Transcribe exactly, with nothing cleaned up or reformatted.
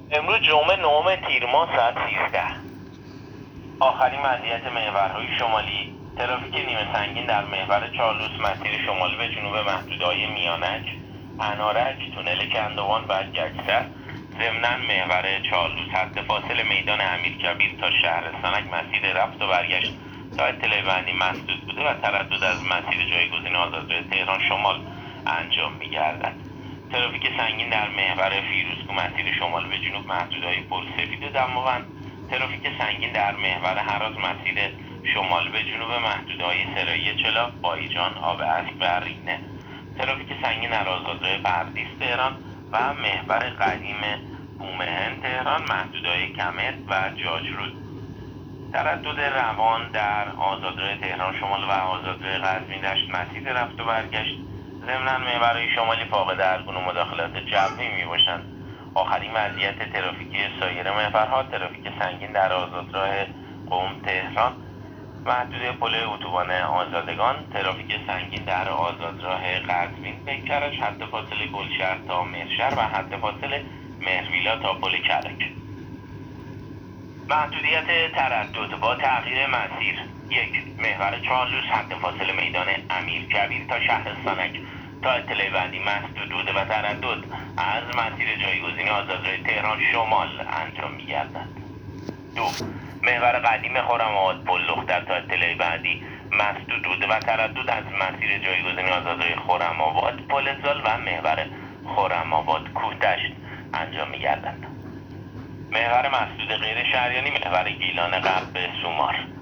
امروز جمعه نهم تیر ماه ساعت سیزده. آخرین وضعیت محورهای شمالی: ترافیک نیمه سنگین در محور چارلوس مسیر شمالی به جنوب محدوده‌های میانک، انارک، تونل کندوان و گچسر. ضمناً محور چارلوس حد فاصل میدان امیرکبیر تا شهرستانک مسیر رفت و برگشت تا اطلاع بندی مسدود بوده و تردد از مسیر جایگزین آزادراه تهران شمال انجام می‌گردد. ترافیک سنگین در محور فیروزکوه مسیر شمال به جنوب محدوده‌های پرسفید و دماوند. ترافیک سنگین در محور هراز مسیر شمال به جنوب محدوده‌های سرایی چلا، بایجان، آب اسک و رینه. ترافیک سنگین در آزادراه پردیس تهران و محور قدیم بومهن تهران محدوده‌های کمر و جاجرود. تردد روان در آزادراه تهران شمال و آزادراه قزوین دشت مسیر رفت و برگشت. ضمناً محورهای شمالی فاقد هر گونه مداخلات جوی میباشند. آخرین وضعیت ترافیکی سایر محورها: ترافیک سنگین در آزادراه قم تهران محدوده پل اتوبان آزادگان. ترافیک سنگین در آزادراه قزوین به کرج حد فاصله گلشهر تا مهرشهر و حد فاصله مهرویلا تا پل کرج. محدودیت تردد با تغییر مسیر: یک. محور چارلوس حد فاصله میدان امیرکبیر تا شهرستانک تا اطلاع بندی مسدود بوده و تردد از مسیر جایگزینی آزادراه تهران شمال انجام می‌گردد. دو. محور قدیم خرم‌آباد پل دختر تا اطلاع بعدی مسدود بوده و تردد از مسیر جایگزینی آزادراه خرم‌آباد پل زال و محور خرم‌آباد کوهدشت انجام می‌گردد. محور مسدود غیر شهریانی: محور گیلان غرب سومار.